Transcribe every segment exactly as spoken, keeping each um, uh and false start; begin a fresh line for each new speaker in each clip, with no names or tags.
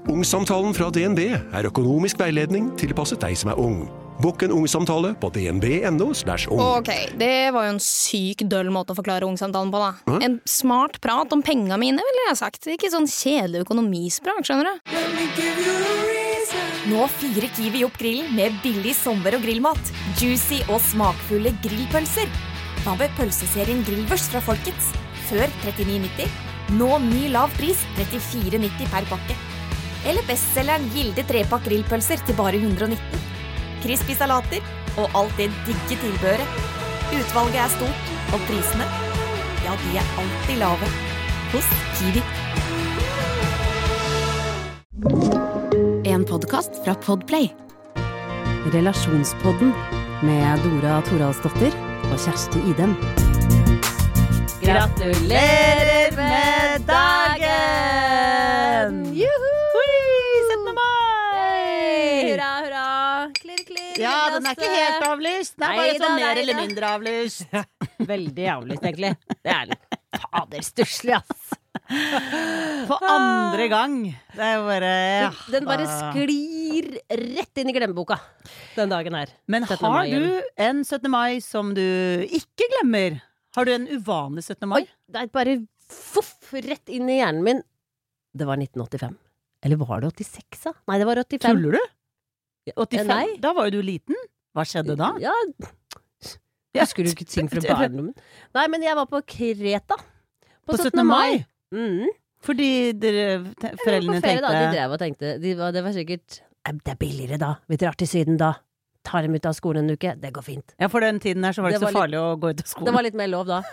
Ungsamtalen fra D N B er økonomisk veiledning tilpasset deg som er ung. Bokk en ungsamtale på dnb.no slash ung.
Ok, det var jo en syk døll måte å forklare ungsamtalen på da. Hæ? En smart prat om penga mine, ville jeg sagt. Ikke sånn kjedelig økonomisprat, skjønner du?
Nå fyrer Kiwi opp grillen med billig sommer- og grillmat. Juicy og smakfulle grillpølser. Hva med pølseserien Grillvørs fra Folkets? Før trettini nitti. Nå ny lav pris, trettifire nitti per pakke. Eller bestselgeren Gilde trepakk grillpølser til bare hundre og nitten. Crispy salater og alt det digge tilbehøret. Utvalget er stort, og prisene, ja, de er alltid lave. Hos Kiwi.
En podcast fra Podplay. Relasjonspodden med Dora Toralsdottir og Kjersti Idem.
Gratulerer med dagen!
Juhu!
syttende mai!
Hurra, hurra! Klirr, klirr.
Ja, den er ikke helt avlyst. Den er bare
Neida,
sånn mer
neida.
eller mindre avlyst.
Veldig avlyst, egentlig. Det er litt fader stusslig, ass.
For andre gang. Det er jo bare ja,
Den bare
da-
sklir rett inn i glemmeboka den dagen her.
Men
syttende
har
mai
du
igjen.
en syttende mai som du ikke glemmer? Har du en uvanlig syttende mai?
Oi, det er bare fuff, rett inn i hjernen min. Det var nitten åttifem. Eller var det åttiseks, da? Nei, det var åttifem.
Tuller du? åttifem?
Nei.
Da var jo du liten. Hva skjedde da?
Ja, husker du ikke ting fra barndommen? Nei, men jeg var på Kreta.
På syttende mai?
Mm.
Fordi dere, te- foreldrene
På ferie,
tenkte
da, de drev og tenkte de var, Det var sikkert «Eh, det er billigere da, vi drar til Syden da. Tar dem ut av skolen en uke, det går fint.
Ja, for den tiden her så var det,
Det
ikke så
var
farlig å gå ut av skolen.
Det var litt mer lov da.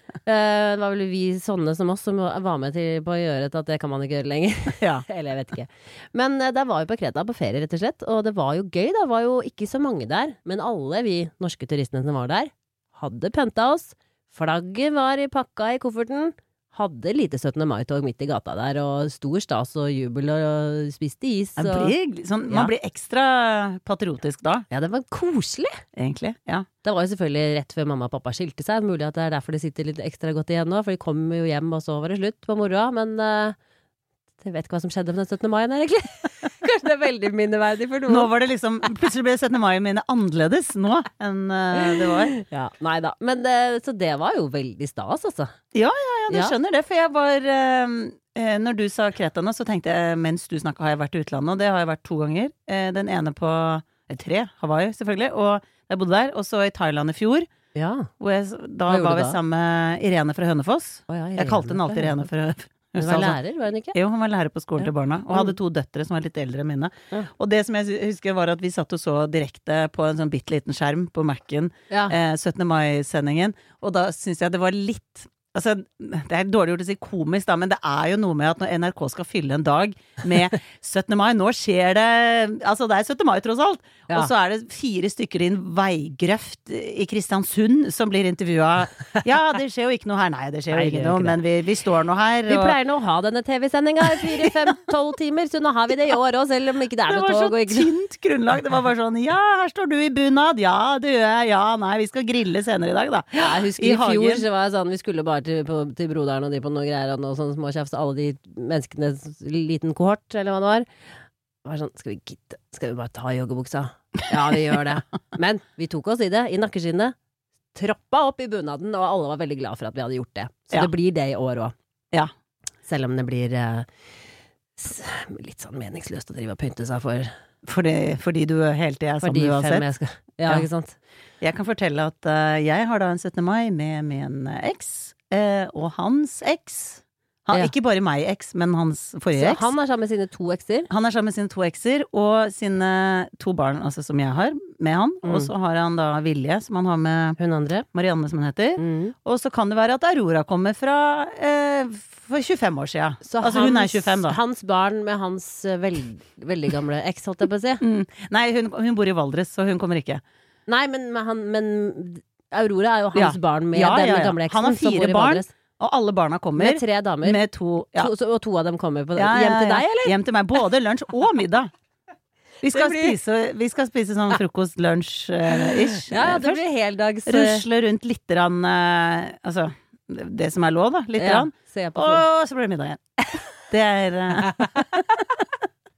Eh, det var vel vi sånne som oss som var med til på å gjøre det, at det kan man ikke gjøre lenger.
Ja.
Eller jeg vet ikke. Men uh, der var vi på Kreta på ferie, rett og slett. Og det var jo gøy. Det var jo ikke så mange der. Men alle vi norske turistene som var der, hadde pynta oss. Flagget var i pakka i kofferten. Hadde lite syttende mai-tog midt i gata der, og stor stas og jubel, og spiste is.
Man
Og...
blir, sånn,
Ja.
man blir ekstra patriotisk da,
Ja, det var koselig.
egentlig. Ja.
Det var jo selvfølgelig rett før mamma og pappa skilte seg. Mulig at det er derfor det sitter litt ekstra godt igjen nå, for de kom jo hjem, og så var det slutt på moroa. Men uh, jeg vet ikke hva som skjedde med den syttende mai, egentlig. Kanskje det er veldig minneverdig for noen.
Nå var det liksom, plutselig ble syttende mai mine annerledes nå enn uh, det var.
Ja, nei da. Men uh, så det var jo veldig stas, altså.
Ja, ja, ja, du
Ja.
skjønner det, for jeg var uh, eh, når du sa Kreta nå, så tenkte jeg, mens du snakket, har jeg vært i utlandet, og det har jeg vært to ganger. Eh, den ene på eh, tre, Hawaii selvfølgelig, og jeg bodde der, og så i Thailand i fjor,
Ja.
hvor jeg, s- da
Hva gjorde
var
du
vi
da?
sammen med Irene fra Hønefoss.
Å, ja,
Jeg kalte henne alltid Irene fra Hønefoss.
Hun var lærer, var hun ikke?
Jo, hun var lærer på skolen til barna, og hadde to døtre som var litt eldre enn mine.
Ja.
Og det som jeg sy- husker var at vi satt og så direkte på en sånn bitte liten skjerm på Mac-en,
Ja.
eh, syttende mai-sendingen, og da synes jeg det var litt, altså, det er dårlig gjort å si komisk da, men det er jo noe med at når N R K skal fylle en dag med syttende mai, nå skjer det, altså det er syttende mai tross alt,
Ja.
og så er det fire stykker i en veigrøft i Kristiansund som blir intervjuet. Ja, det skjer jo ikke noe her, nei, det skjer
Nei,
jo
det
ikke
gjør
noe,
ikke det.
men vi, vi står nå her.
Vi
og-
pleier nå å ha denne T V-sendinga i fire, fem, tolv timer, så nå har vi det i år også, selv om ikke det er
Det
noe
var så
tog. Og ikke...
tynt grunnlag. Det var bare sånn, ja, her står du i bunad. Ja, det gjør jeg. Ja, nei, vi skal grille senere i dag, da.
Ja, jeg husker
I
i, fjor
hagen.
så var jeg sånn, vi skulle bare til, på, til broderen og de på noe greier og noe sånn småkjefs, alle de menneskene, liten kohort, eller hva det var. Det var sånn, skal vi gidde, skal vi bare ta joggebuksa? Ja, vi gjør det. Men vi tok oss i det, i nakkeskinnet, troppa opp i bunaden, og alle var veldig glad for at vi hadde gjort det. Så
Ja.
det blir det i år også.
Ja.
Selv om det blir eh, s- litt sånn meningsløst å drive og pynte seg for,
Fordi, fordi du hele tiden er
for
sammen
de fem
uansett.
jeg skal. Ja,
Ja.
ikke sant?
Jeg kan fortelle at eh, jeg har da en syttende mai med min eks, eh, og hans eks. Han,
Ja.
Ikke bare meg eks, men hans forrige
Så
eks.
han er sammen med sine to ekser.
Han er sammen med sine to ekser og sine to barn, altså som jeg har, med han.
Mm.
Og så har han da Vilje, som han har med
Hun andre.
Marianne, som hun heter.
Mm.
Og så kan det være at Aurora kommer fra eh, for tjuefem år siden.
Så
altså hun er tjuefem, da.
Hans barn med hans eh, veld, veldig gamle eks, holdt jeg på å si.
Mm. Nei, hun, hun bor i Valdres, så hun kommer ikke.
Nei, men, med han, men Aurora er jo hans
Ja.
barn med
Ja,
den
ja, ja.
gamle eksen.
Han har
som bor
fire
i
barn,
Valdres.
Og alle barna kommer
Med tre damer.
med to, ja.
To, så, og to av dem kommer på,
Ja, ja,
hjem til
ja.
deg, eller?
Hjem til meg. Både lunsj og middag. Vi skal,
Det blir-
spise, vi skal spise sånn frokost, lunsj, eh, ish.
Ja, ja,
eh,
det
først.
blir heldags...
Rusle rundt litt rann, eh, altså, det som er lov da, litt
ja,
rann.
se på
Og så blir det middag igjen. Det er... eh,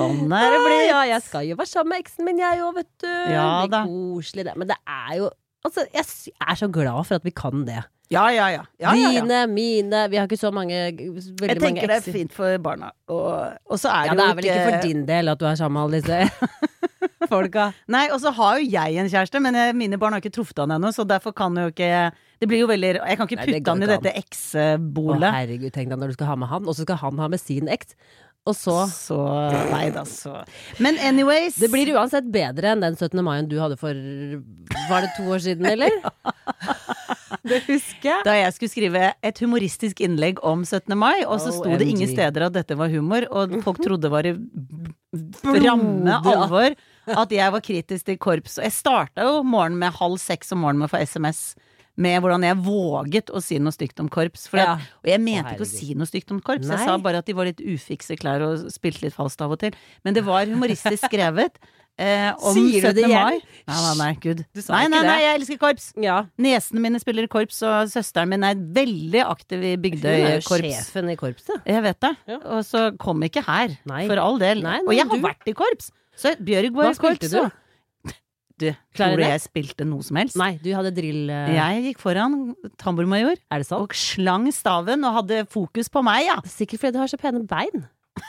sånn er det blitt.
Ja, jeg skal jo være sammen med eksen min, jeg òg, vet du.
Ja,
det
da.
blir koselig, det. Men det er jo Altså, jeg s- er så glad for at vi kan det.
Ja, ja, ja. ja, ja, ja.
Dine, mine Vi har ikke så mange veldig
Jeg
mange
tenker det er
ekser.
fint for barna. Og, og så er
Ja,
det
det
jo
er vel ikke for din del at du er sammen med alle disse folka.
Nei, og så har jo jeg en kjæreste, men jeg, mine barn har ikke truffet han ennå, så derfor kan jo ikke Det blir jo veldig Jeg kan ikke
Nei, det
putte
går
han i
ikke an.
dette
Å,
eksebolet.
herregud, tenk deg når du skal ha med han, og så skal han ha med sin eks. Og så
Så Nei da, så Men anyways
Det blir uansett bedre enn den syttende mai du hadde for Var det to år siden, eller? Det husker jeg.
Da jeg skulle skrive et humoristisk innlegg om syttende mai, og så sto det
O M G.
ingen steder at dette var humor, og folk trodde det var i ramme alvor at jeg var kritisk til korps. Og jeg starta jo morgenen med halv seks om morgenen med å få S M S med hvordan jeg våget å si noe stygt om korps. For
Ja.
at, og jeg mente
Å,
ikke å
herregud.
si noe stygt om korps,
Nei.
jeg sa bare at de var litt ufikse klær og spilte litt falskt av og til. Men det var humoristisk skrevet. Eh, om
Sier du det
syttende
igjen?
mai. Nei, nei, nei, gud.
Du sa
Nei,
ikke
nei,
det.
nei, jeg elsker korps.
Ja.
Nesene mine spiller i korps, og søsteren min er veldig aktiv i
Hun er jo
Bygdøy-korps.
sjefen i korpset.
Jeg vet det.
Ja.
Og så kom ikke her,
Nei.
for all del.
Nei, nei,
og jeg har
du-
vært i korps! Så Bjørg var
Hva
i korps.
spilte du?
og- Du, tror du
Klarinett?
jeg spilte noe som helst?
Nei, du hadde drill... eh,
Jeg gikk foran tamburmajor
Er det sant?
og slang staven og hadde fokus på meg, ja.
Sikkert fordi du har så pene bein.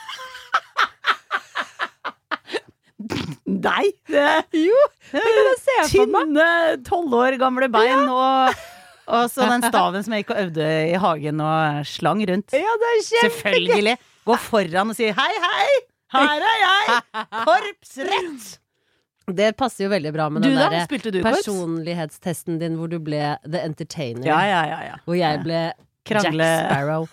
Nei! Det, jo!
se for meg.
Tynne, tolv år gamle bein og, og så den staven som jeg gikk og øvde i hagen og slang rundt.
Ja, det er
Selvfølgelig. Gå foran og si hei, hei! Her er jeg! Korpsrett!
Det passer jo veldig bra med
Du
den
da?
der
Spilte du korps?
personlighetstesten din hvor du ble The Entertainer.
Ja, ja, ja, ja.
Hvor jeg ble
Krangle.
Jack Sparrow.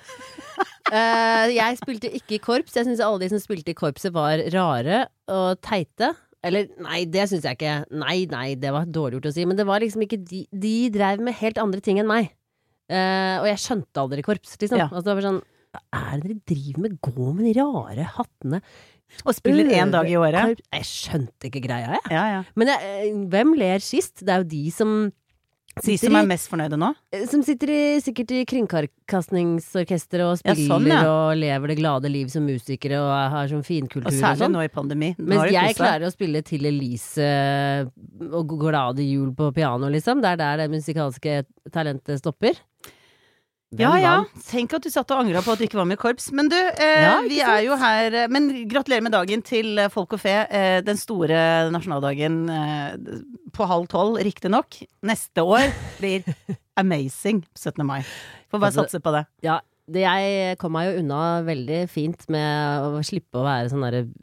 Eh, jeg spilte ikke i korps. Jeg syns alle de som spilte i korpset var rare og teite. Eller nei, det syns jeg ikke. Nei, nei, det var dårlig gjort å si. Men det var liksom ikke de, de drev med helt andre ting enn meg. Eh, og jeg skjønte aldri korps, liksom.
Ja.
Altså, det var sånn Hva er det dere driver med? Gå med de rare hattene.
Og spiller én dag i året.
Korps. Jeg skjønte ikke greia, jeg.
Ja, ja.
Men jeg, eh, hvem ler sist? Det er jo de som
De som er mest fornøyde nå?
Som sitter i, sikkert i kringkastingsorkester og
Ja,
spiller
sånn, ja.
og lever det glade liv som musikere og er- har sånn finkultur
Og
og,
særlig
sånn.
nå i pandemi. Nå
Mens
har de
jeg
kost seg.
klarer å spille til Elise og glade jul på piano, liksom. Det er der det musikalske talentet stopper. Hvem
Ja, ja.
vant?
Tenk at du satt og angra på at du ikke var med i korps. Men du, eh,
Ja, ikke
vi
sant?
er jo her eh, Men gratulerer med dagen til eh, Folk og Fe. Eh, den store nasjonaldagen eh, på halv tolv, riktignok. Neste år blir amazing syttende mai. Får bare
Altså,
satse på det.
Ja, det, jeg kom meg jo unna veldig fint med å slippe å være sånn derre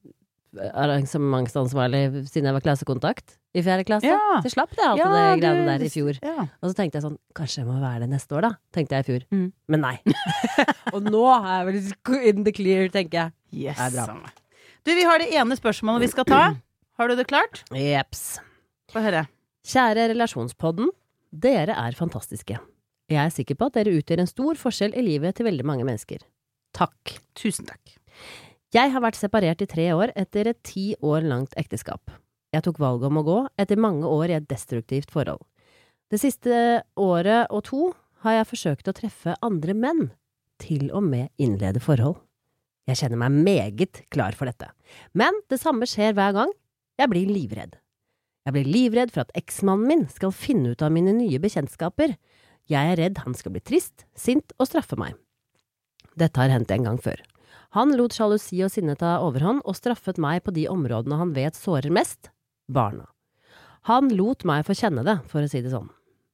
arrangementsansvarlig siden jeg var klassekontakt i fjerde klasse.
Ja.
Så slapp jeg alt
Ja,
det
du-
greiene der i fjor.
Ja.
Og så tenkte jeg sånn, kanskje jeg må være det neste år da, tenkte jeg i fjor.
Mm.
Men nei. Og nå er jeg vel in the clear, tenker jeg.
Yes.
Det er bra.
samme. Du, vi har det ene spørsmålet vi skal ta. Har du det klart?
Jeps.
Få høre.
Kjære relasjonspodden, dere er fantastiske. Jeg er sikker på at dere utgjør en stor forskjell i livet til veldig mange mennesker. Takk.
Tusen takk.
Jeg har vært separert i tre år etter et ti år langt ekteskap. Jeg tok valget om å gå etter mange år i et destruktivt forhold. Det siste året og to har jeg forsøkt å treffe andre menn, til og med innlede forhold. Jeg kjenner meg meget klar for dette. Men det samme skjer hver gang. Jeg blir livredd. Jeg blir livredd for at eksmannen min skal finne ut av mine nye bekjentskaper. Jeg er redd han skal bli trist, sint og straffe meg. Dette har hendt en gang før. Han lot sjalusi og sinne ta overhånd og straffet meg på de områdene han vet sårer mest, barna. Han lot meg få kjenne det, for å si det sånn.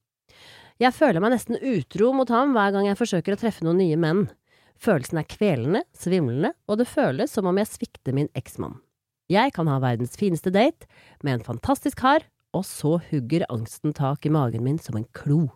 Jeg føler meg nesten utro mot ham hver gang jeg forsøker å treffe noen nye menn. Følelsen er kvelende, svimlende, og det føles som om jeg svikter min eksmann. Jeg kan ha verdens fineste date med en fantastisk kar, og så hugger angsten tak i magen min som en klo.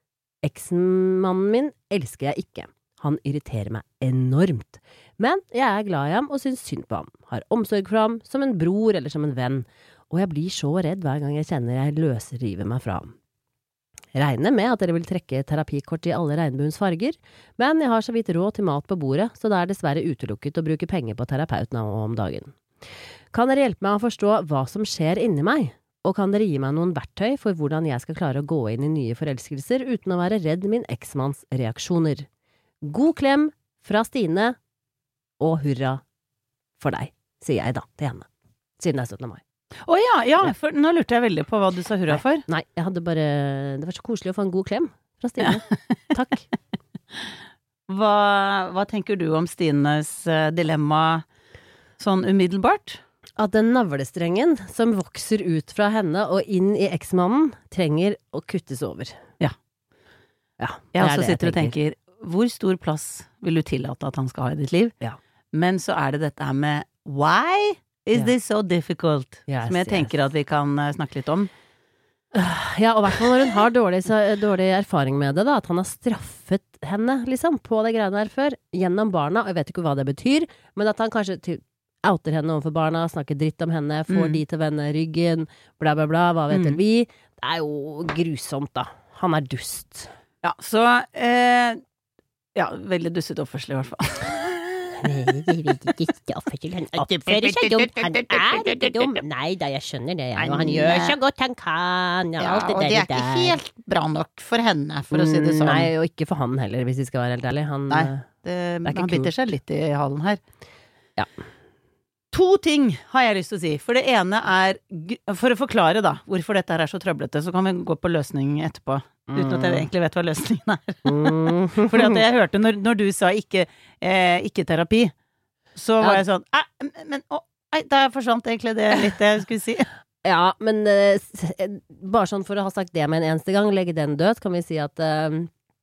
Eksmannen min elsker jeg ikke. Han irriterer meg enormt. Men jeg er glad i ham og syns synd på ham, har omsorg for ham som en bror eller som en venn, og jeg blir så redd hver gang jeg kjenner jeg løsriver meg fra ham. Regner med at dere vil trekke terapikort i alle regnbuens farger, men jeg har så vidt råd til mat på bordet, så det er dessverre utelukket å bruke penger på terapeut nå om dagen. Kan dere hjelpe meg å forstå hva som skjer inni meg? Og kan dere gi meg noen verktøy for hvordan jeg skal klare å gå inn i nye forelskelser uten å være redd min eksmanns reaksjoner? God klem fra Stine, og hurra for deg. sier jeg da til henne. Siden det er syttende mai.
Å ja, ja, for nå lurte jeg veldig på hva du sa hurra for.
Nei, jeg hadde bare Det var så koselig å få en god klem fra Stine. Takk.
Hva, hva tenker du om Stines uh, dilemma sånn umiddelbart?
At den navlestrengen som vokser ut fra henne og inn i eksmannen, trenger å kuttes over.
Ja.
Ja,
jeg også sitter og tenker, hvor stor plass vil du tillate at han skal ha i ditt liv?
Ja.
Men så er det dette her med why is
ja.
this so difficult?
Yes,
som jeg tenker
yes.
at vi kan uh, snakke litt om.
Ja, og i hvert fall når hun har dårlig, dårlig erfaring med det da, at han har straffet henne liksom, på det greiene der før, gjennom barna, og jeg vet ikke hva det betyr, men at han kanskje til, outer henne overfor barna, snakker dritt om henne, får mm. de til å vende ryggen, bla bla bla, hva vet mm. vi? Det er jo grusomt da. Han er dust.
Ja, så eh, ja, veldig dusset oppførsel i hvert fall.
Nei, det er ikke oppførsel. Han oppfører seg dumt. Han er ikke dum. Nei da, jeg skjønner det. Og han gjør så godt han kan. Og,
ja, og det er ikke helt bra nok for henne, for å si det sånn.
Nei, og ikke for han heller, hvis vi skal være helt ærlig. Han,
Nei, det, det han biter seg litt i halen her.
Ja.
To ting har jeg lyst til å si. For det ene er, for å forklare da, hvorfor dette her er så trøblete, så kan vi gå på løsning etterpå. Uten at jeg egentlig vet hva løsningen er. Mm. Fordi at jeg hørte når, når du sa ikke, eh, ikke terapi, så var ja. jeg sånn, eh, men å, nei, der forsvant egentlig det litt det jeg skulle si.
Ja, men eh, bare sånn for å ha sagt det med en eneste gang, legge den død, kan vi si at eh,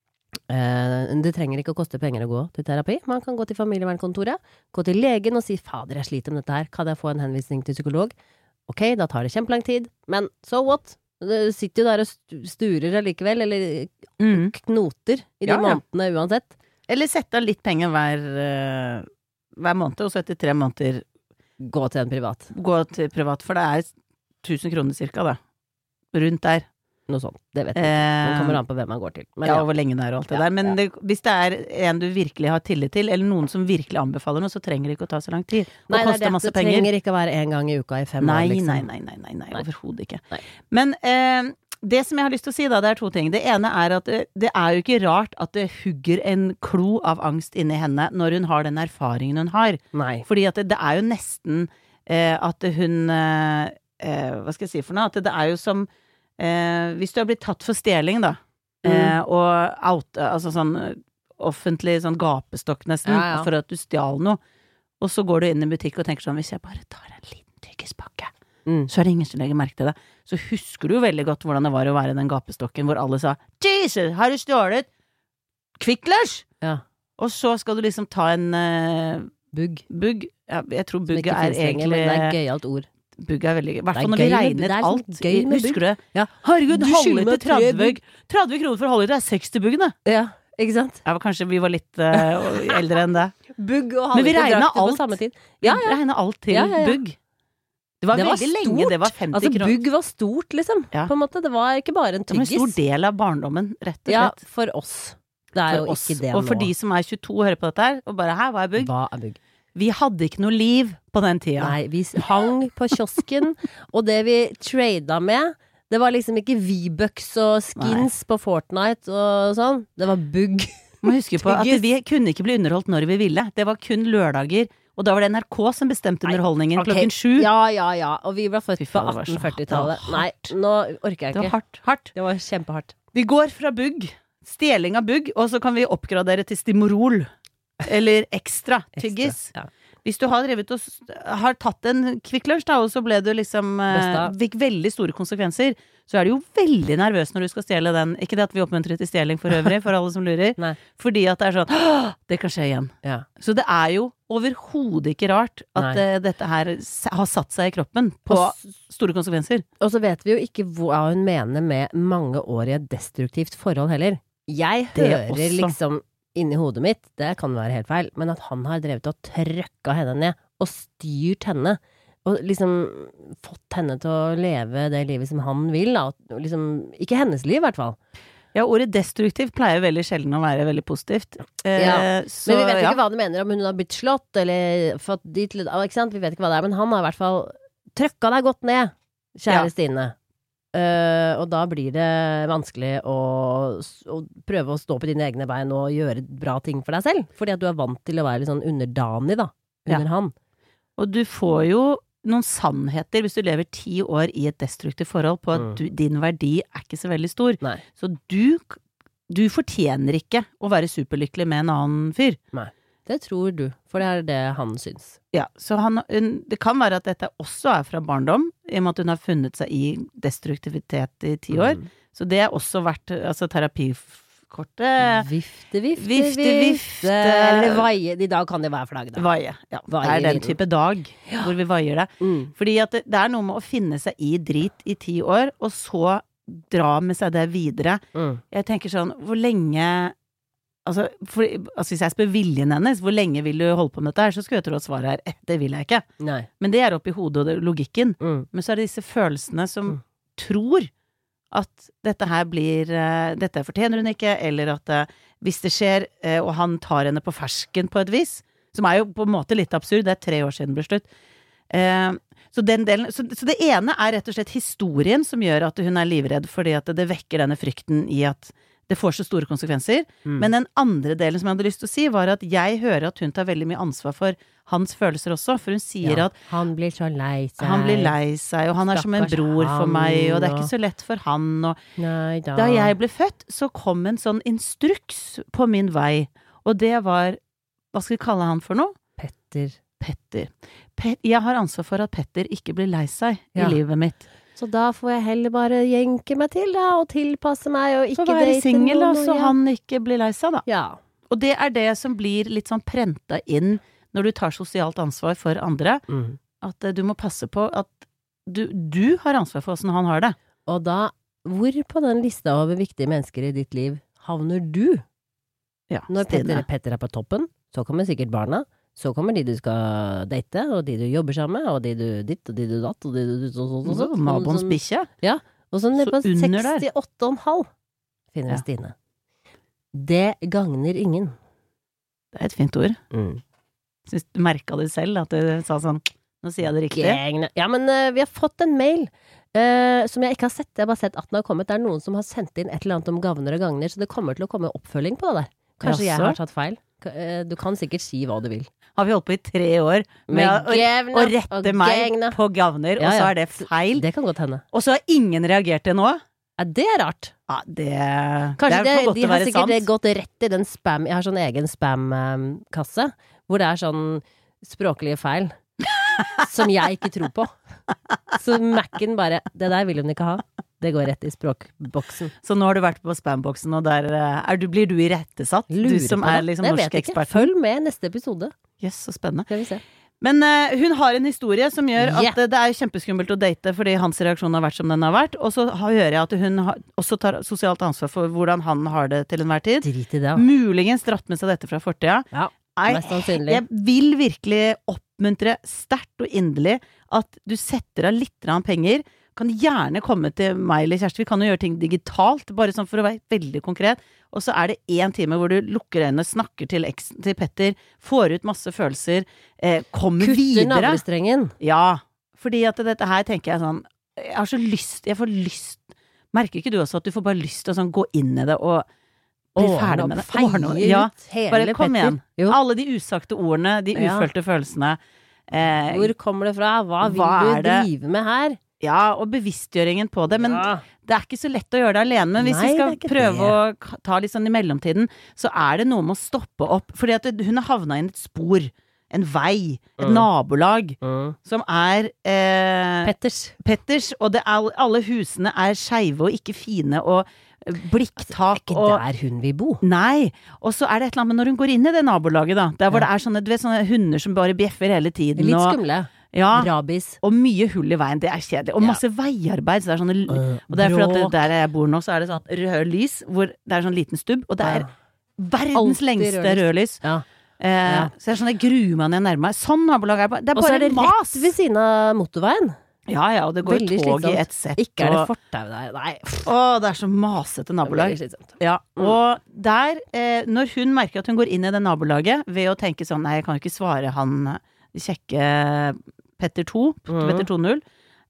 eh, det trenger ikke å koste penger å gå til terapi. Man kan gå til familievernkontoret, gå til legen og si, fader, jeg sliter med dette her, kan jeg få en henvisning til psykolog? Ok, da tar det kjempelang tid, men so what? Du sitter jo der og sturer allikevel, eller mm. knoter i de ja, ja. månedene uansett.
Eller sette litt penger hver, uh, hver måned, og så etter tre måneder
gå til en privat.
Gå til privat, for det er tusen kroner cirka da. Rundt der.
Noe sånt, det vet jeg ikke. Det kommer an på hvem man går til.
Men, ja, og hvor lenge det er og alt det ja, der. Men ja. det, hvis det er en du virkelig har tillit til, eller noen som virkelig anbefaler noe, så trenger det ikke å ta så lang tid. Og
nei,
koste
det,
masse
det
penger.
trenger ikke å være en gang i uka i fem
nei,
år, liksom.
Nei, nei, nei, nei, nei, nei, overhodet ikke.
Nei.
Men eh, det som jeg har lyst til å si da, det er to ting. Det ene er at det, det er jo ikke rart at det hugger en klo av angst inni henne når hun har den erfaringen hun har.
Nei.
Fordi at det, det er jo nesten eh, at hun, eh, eh, hva skal jeg si for noe, at det, det er jo som Eh, hvis du har blitt tatt for stjeling da mm. eh, og out, altså sånn offentlig sånn gapestokk nesten ja, ja. For at du stjal noe, og så går du inn i butikk og tenker sånn, hvis jeg bare tar en liten tyggispakke mm. så er det ingen som legger merke til det, så husker du jo veldig godt hvordan det var å være den gapestokken hvor alle sa, Jesus, har du stjålet Kvikklers?
Ja.
Og så skal du liksom ta en uh,
bugg,
bugg. Ja, jeg tror bugg er egentlig
lenger, men det er et gøyalt ord.
Bugg er veldig gøy. Hvertfall når vi regnet alt. Husker du det?
Ja.
Herregud, halvliter tretti tretti kroner for halvliter er seksti buggene.
Ja, ikke sant?
Ja, kanskje vi var litt uh, eldre enn det.
Bugg og halvliter drakk det på samme tid.
Ja, ja. Vi regnet alt til ja, ja, ja. Bugg. Det var, det var veldig stort. Lenge, det var femti
altså,
kroner.
Bugg var stort, liksom. Ja. På en måte, det var ikke bare en tyggis.
Det var en stor del av barndommen, rett og slett.
Ja, for oss. Det er
for
jo
oss.
Ikke det nå.
Og for de som er tjueto og hører på dette her, og bare, hæ, hva er bugg?
Hva er bugg?
Vi hadde ikke noe liv på den tida.
Nei, vi hang på kiosken, og det vi trada med, det var liksom ikke V-Bucks og skins Nei. På Fortnite og sånn. Det var bugg.
Man husker på at vi kunne ikke bli underholdt når vi ville. Det var kun lørdager, og da var det N R K som bestemte underholdningen okay. klokken sju.
Ja, ja, ja. Og vi ble født på atten førti-tallet. Nei, nå orker jeg ikke.
Det var hardt. hardt.
Det var kjempehardt.
Vi går fra bugg, stjeling av bugg, og så kan vi oppgradere til Stimorol. Eller ekstra tyggis. Ja. Hvis du har drevet og har tatt en Kvikklers da, og så ble du liksom eh, fikk veldig store konsekvenser, så er du jo veldig nervøs når du skal stjele den. Ikke det at vi oppmuntrer til stjeling for øvrig, for alle som lurer.
Nei.
Fordi at det er sånn, det kan skje igjen.
Ja.
Så det er jo overhodet ikke rart at uh, dette her har satt seg i kroppen på store konsekvenser.
Og så vet vi jo ikke hva hun mener med mangeårige destruktivt forhold heller. Jeg hører liksom inni hodet mitt, det kan være helt feil, men at han har drevet og trøkka henne ned, og styrt henne, og liksom fått henne til å leve det livet som han vil, da, og liksom, ikke hennes liv i hvert fall.
Ja, ordet destruktivt pleier veldig sjelden å være veldig positivt. Eh,
ja,
så,
men vi vet ikke
ja.
hva du mener, om hun har blitt slått, eller fått dit, ikke sant? Vi vet ikke hva det er, men han har i hvert fall trøkka deg godt ned, kjære ja. Stine. Uh, og da blir det vanskelig å, å prøve å stå på dine egne bein og gjøre bra ting for deg selv, fordi at du er vant til å være litt sånn underdanig da, under ja. han.
Og du får jo noen sannheter hvis du lever ti år i et destruktivt forhold på at
Mm.
du, din verdi er ikke så veldig stor.
Nei.
Så du, du fortjener ikke å være superlykkelig med en annen fyr.
Det tror du, for det er det han syns.
Ja, så han, hun, det kan være at dette også er fra barndom, i og med at hun har funnet seg i destruktivitet i ti år.
Mm.
Så det har også vært, altså terapikortet,
Vifte, vifte,
Vifte,
vifte.
vifte.
Eller vaie. I dag kan det være flagg, da.
vaie. Ja, det
Vaie
er den
vinden.
type dag hvor vi vaier det.
Mm.
Fordi at det, det er noe med å finne seg i drit i ti år, og så dra med seg det videre.
Mm.
Jeg tenker sånn, hvor lenge altså, for, altså hvis jeg spør viljen hennes, hvor lenge vil du holde på med dette her, så skulle jeg tro at svaret er, eh, det vil jeg ikke.
Nei.
Men det er oppe i hodet og det, logikken.
Mm.
Men så er det disse følelsene som
Mm.
tror at dette her blir, uh, dette fortjener hun ikke, eller at uh, hvis det skjer, uh, og han tar henne på fersken på et vis, som er jo på en måte litt absurd, det er tre år siden det ble slutt. Uh, så, den delen, så, så det ene er rett og slett historien som gjør at hun er livredd, fordi at det, det vekker denne frykten i at det får så store konsekvenser.
Mm.
Men den andre delen som jeg hadde lyst til å si, var at jeg hører at hun tar veldig mye ansvar for hans følelser også, for hun sier
Ja,
at
han blir så lei seg.
han blir lei seg, og han er som en
Stakkars
bror for
han,
meg, og det er
og-
ikke så lett for han, og
Nei da.
da jeg ble født, så kom en sånn instruks på min vei, og det var, hva skal vi kalle han for noe?
Petter.
Petter. Pet, jeg har ansvar for at Petter ikke blir lei seg
Ja.
i livet mitt.
Så da får jeg heller bare jenke meg til, da, og tilpasse meg, og ikke
Så være
date
singel, da,
noen,
så
og ja.
han ikke blir lei seg, da.
Ja.
Og det er det som blir litt sånn prenta inn når du tar sosialt ansvar for andre,
Mm.
at eh, du må passe på at du, du har ansvar for hvordan han har det.
Og da, hvor på den lista over viktige mennesker i ditt liv havner du?
Ja,
Når Petter,
Stine.
Petter er på toppen, så kommer sikkert barna. Så kommer de du skal date, og de du jobber sammen med, og de du ditt, og de du datt, og de du ditt, og sånn, sånn, sånn.
Naboens
Sånn-
bikkje.
Og så nede
Så
på
under der.
sekstiåtte og en halv finner vi
Ja.
Stine. Det gagner ingen.
Det er et fint ord.
Mm.
Syns du merka det selv, at du sa sånn, nå sier jeg det riktig.
Gagner. Ja, men eh, vi har fått en mail eh, som jeg ikke har sett. Jeg har bare sett at den har kommet. Det er noen som har sendt inn et eller annet om gavner og gagner, så det kommer til å komme oppfølging på det der. Kanskje jeg
Jaså?
har tatt feil. Ka- eh, Du kan sikkert si hva du vil.
Har vi holdt på i tre år med,
Med
å,
gavner
å rette
og
meg
gagner.
på gavner,
Ja,
og så
ja.
er det feil.
Det kan godt hende.
Og så har ingen reagert til nå.
Ja, det er rart.
Ja, det,
Kanskje
det
det,
er for godt
de
til å
har
være
sikkert
sant.
gått rett i den spam. Jeg har sånn egen spam-kasse, hvor det er sånn språklige feil. Som jeg ikke tror på. Så Mac-en bare, det der vil hun ikke ha. Det går rett i språkboksen.
Så nå har du vært på spamboksen, og der eh, er du, blir du irettesatt? Du
Lurer
som
på
er
det.
liksom
Jeg vet ikke.
norskekspert.
Følg med neste episode.
Jøss, så spennende.
Skal vi se.
Men eh, hun har en historie som gjør at
Ja.
eh, det er kjempeskummelt å date fordi hans reaksjon har vært som den har vært, og så har- hører jeg at hun har, også tar sosialt ansvar for hvordan han har det til enhver tid.
Drit i det. da.
Muligens dratt med seg dette fra fortida.
Ja,
Nei,
mest sannsynlig.
jeg vil virkelig oppmuntre sterkt og inderlig at du setter av litt grann penger. Kan gjerne komme til meg eller Kjersti. Vi kan jo gjøre ting digitalt, bare sånn for å være veldig konkret. Og så er det én time hvor du lukker øynene, snakker til, eks, til Petter, får ut masse følelser, eh, kommer
Kutter
videre.
navlestrengen.
Ja, fordi at dette her tenker jeg sånn, jeg har så lyst, jeg får lyst, merker ikke du også at du får bare lyst til å sånn gå inn i det og bli ferdig med det? Ordne opp,
Feie
ja.
ut hele
Bare kom
Petter.
igjen.
Jo.
Alle de usagte ordene, de
Ja.
ufølte følelsene. Eh,
Hvor kommer det fra? Hva vil
Hva er
du
det?
drive med her?
ja, og bevisstgjøringen på det. Men
ja.
det er ikke så lett å gjøre det alene. Men hvis
Nei,
vi skal
det er ikke
prøve
det.
å k- ta litt sånn i mellomtiden, så er det noe med å stoppe opp. Fordi at hun har havna inn et spor. En vei. Et
Mm.
nabolag.
Mm.
Som er eh,
Petters.
Petters, og det er, alle husene er skeive og ikke fine, og
Det er
blikktak
ikke
og
der hun vil bo.
Nei, og så er det et eller annet, men når hun går inn i det nabolaget da, der hvor
Ja.
det er sånne, du vet, sånne hunder som bare bjeffer hele tiden,
Litt
og,
skumle.
ja,
Rabis.
og mye hull i veien, det er kjedelig, og
Ja.
masse veiarbeid, så det er sånne,
Øh,
og det er fordi
bråk.
at der jeg bor nå, så er det sånn rød lys, hvor det er sånn liten stubb, og det er
Ja.
verdens
Alltid
lengste
rødlys.
rødlys.
Ja.
Eh,
Ja.
Så det er sånn, jeg gruer meg når jeg nærmer meg. Sånn nabolag er bare, det er
Og så
bare
er det
mas.
rett ved siden av motorveien.
Ja, ja, og det går
Veldig
tog i
slitsomt.
ett sett.
Ikke er det
og,
fortau der. Nei. pff,
å, det er så masete
det er
nabolag.
veldig slitsomt.
Ja,
Mm.
og der, eh, når hun merker at hun går inn i det nabolaget ved å tenke sånn, nei, jeg kan jo ikke svare han kjekke Petter to,
Mm.
Petter to null,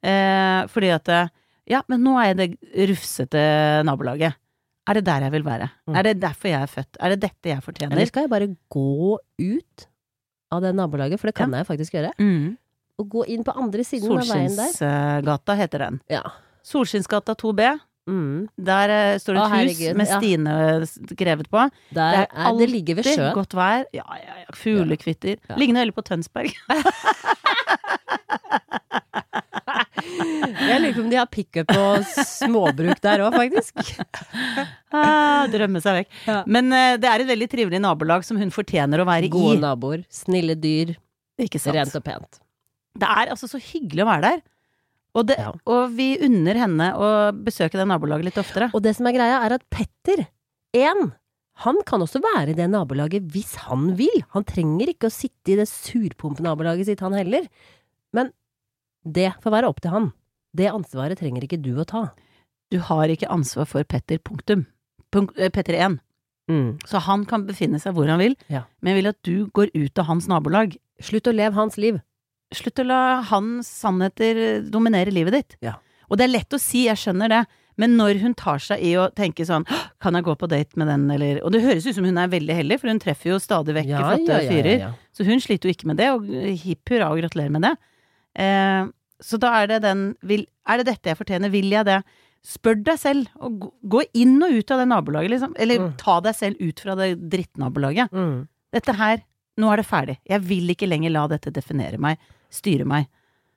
eh, fordi at, eh, ja, men nå er jeg det rufsete nabolaget. Er det der jeg vil være?
Mm.
Er det derfor jeg er født? Er det dette jeg fortjener?
Eller skal jeg bare gå ut av det nabolaget, for det kan ja. jeg faktisk gjøre.
Mm.
Og gå inn på andre siden av veien der.
Solskinnsgata heter den.
Ja.
Solskinnsgata to B.
Mm.
Der uh, står det et Å, hus med Stine ja. skrevet på.
Der det, er, det ligger ved sjøen.
Godt vær. Ja, ja, ja. Fuglekvitter. Ja. Ja. Ligner veldig på Tønsberg.
Jeg lurer på om de har pick-up og småbruk der også, faktisk.
ah, drømme seg vekk. Ja. Men uh, det er et veldig trivelig nabolag som hun fortjener å være
Gode
i.
Gode naboer, snille dyr,
Ikke sant.
Rent og pent.
Det er altså så hyggelig å være der. Og, det, ja. og vi unner henne å besøke det nabolaget litt oftere.
Og det som er greia er at Petter, en, han kan også være i det nabolaget hvis han vil. Han trenger ikke å sitte i det surpump-nabolaget sitt han heller. Men det får være opp til han. Det ansvaret trenger ikke du å ta.
Du har ikke ansvar for Petter, punktum. Punkt, eh, Petter en. Mm. Så han kan befinne seg hvor han vil, ja. men jeg vil at du går ut av hans nabolag.
Slutt å leve hans liv.
Slutt å la hans sannheter dominere livet ditt.
Ja.
Og det er lett å si, jeg skjønner det, men når hun tar seg i å tenke sånn, kan jeg gå på date med den, eller, og det høres ut som hun er veldig heldig, for hun treffer jo stadig vekk ja, flotte ja, ja, fyrer, ja, ja. så hun sliter jo ikke med det, og hipp hurra og gratulerer med det. Eh, så da er det den, vil, er det dette jeg fortjener, vil jeg det? Spør deg selv, og gå inn og ut av det nabolaget, liksom, eller mm. ta deg selv ut fra det drittnabolaget. Mm. Dette her, nå er det ferdig. Jeg vil ikke lenger la dette definere meg, styre meg.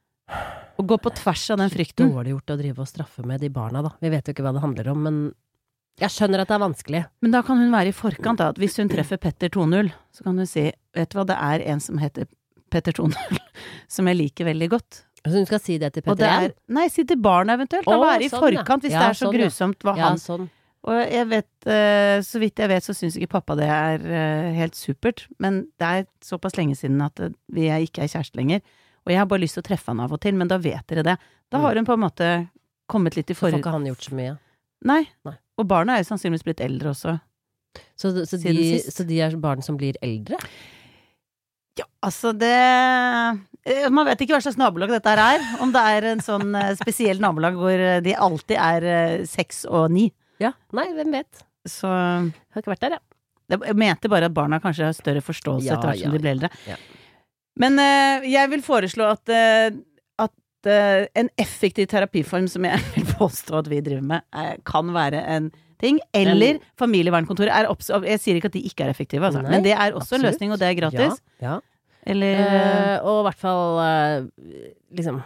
Og gå på tvers av den frykten.
Dårlig gjort å drive og straffe med de barna, da. Vi vet jo ikke hva det handler om, men jeg skjønner at det er vanskelig.
Men da kan hun være i forkant, da. At hvis hun treffer Petter to null, så kan hun si, vet du hva, det er en som heter Petter to null, som jeg liker veldig godt.
Så hun skal si det til Petter igjen?
Nei, si til barna eventuelt. Da være i sånn, forkant, hvis ja, det er så sånn, grusomt hva ja, han...
Sånn.
Og jeg vet, uh, så vidt jeg vet, så synes ikke pappa det er uh, helt supert, men det er såpass lenge siden at uh, vi er ikke er kjæreste lenger, og jeg har bare lyst til å treffe han av og til, men da vet dere det. Da mm. har hun på en måte kommet litt i for...
Så får ikke han gjort så mye?
Nei.
Nei.
Og barna er jo sannsynligvis blitt eldre også.
Så, så, de, så de er barn som blir eldre?
Ja, altså det... Man vet ikke hva slags nabolag dette her er, om det er en sånn uh, spesiell nabolag hvor de alltid er uh, seks og ni.
Ja, nei, hvem vet?
Så
jeg har ikke vært der, ja.
Jeg mente bare at barna kanskje har større forståelse ja, etter hvert som ja, de blir eldre.
Ja.
Men uh, jeg vil foreslå at, uh, at uh, en effektiv terapiform som jeg vil påstå at vi driver med, uh, kan være en ting, eller um, familievernkontoret er obs- jeg sier ikke at de ikke er effektive, altså. Nei, men det er også absolutt. En løsning, og det er gratis.
Ja, ja.
Eller,
uh, og i hvert fall uh, liksom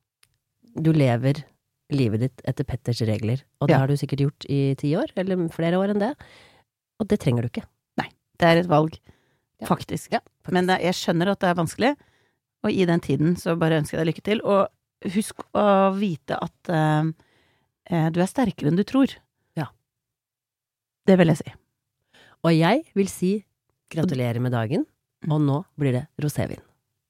du lever livet ditt etter Petters regler, og det ja. Har du sikkert gjort i ti år, eller flere år enn det, og det trenger du ikke.
Nei, det er et valg, ja. Faktisk.
Ja, faktisk.
Men det, jeg skjønner at det er vanskelig, og i den tiden så bare ønsker jeg deg lykke til, og husk å vite at uh, uh, du er sterkere enn du tror.
Ja.
Det vil jeg si.
Og jeg vil si gratulerer med dagen, og nå blir det rosévin.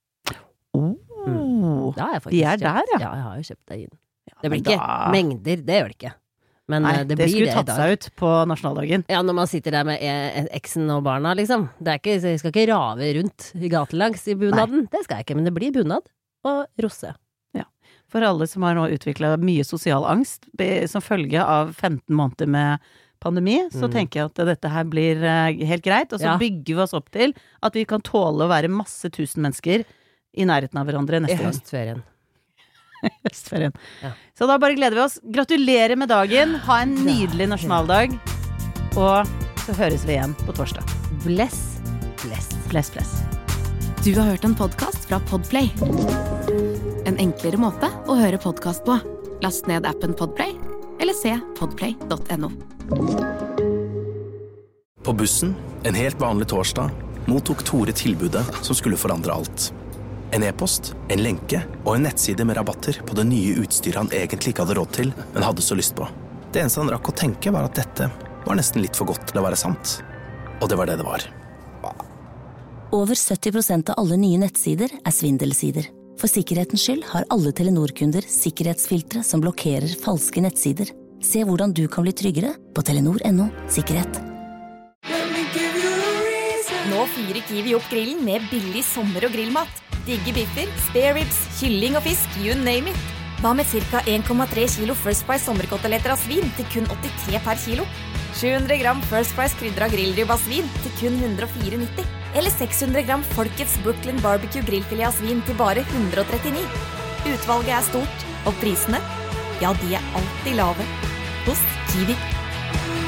Oh,
mm. Da har jeg faktisk
de er der, ja.
Ja, jeg har jo kjøpt deg inn. Det blir ikke da... mengder, det gjør det ikke. Men
nei,
det,
det
blir
skulle
det
tatt seg ut på nasjonaldagen.
Ja, når man sitter der med en, eksen og barna, liksom. Det er ikke, jeg skal ikke rave rundt i gatelangs i bunaden. Nei. Det skal jeg ikke, men det blir bunad og rosse.
Ja. For alle som har nå utviklet mye sosial angst som følge av femten måneder med pandemi, så mm. tenker jeg at dette her blir helt greit, og så ja. Bygger vi oss opp til at vi kan tåle å være masse tusen mennesker i nærheten av hverandre neste gang.
I høstferien.
Høstferien. Ja. Så da bare gleder vi oss. Gratulerer med dagen. Ha en nydelig nasjonaldag. Og så høres vi igjen på torsdag.
Bless, bless,
bless, bless.
Du har hørt en podcast fra Podplay. En enklere måte å høre podcast på. Last ned appen Podplay, eller se podplay punktum no.
På bussen, en helt vanlig torsdag, mottok Tore tilbudet som skulle forandre alt. En e-post, en lenke og en nettside med rabatter på det nye utstyret han egentlig ikke hadde råd til, men hadde så lyst på. Det eneste han rakk å tenke var at dette var nesten litt for godt til å være sant. Og det var det det var.
Over sytti prosent av alle nye nettsider er svindelsider. For sikkerhetens skyld har alle Telenor-kunder sikkerhetsfiltre som blokkerer falske nettsider. Se hvordan du kan bli tryggere på telenor punktum no sikkerhet.
Nå fyrer Kiwi opp grillen med billig sommer- og grillmat. Digge biffer, spare ribs, kylling og fisk, you name it. Hva med cirka en komma tre kilo First Price sommerkoteletter av svin til kun åttitre per kilo? sju hundre gram First Price krydra grillribbe av svin til kun one hundred four ninety. Eller seks hundre gram Folkets Brooklyn Barbecue grillfilet av svin til bare one hundred thirty-nine. Utvalget er stort, og prisene, ja, de er alltid lave. Hos Kiwi.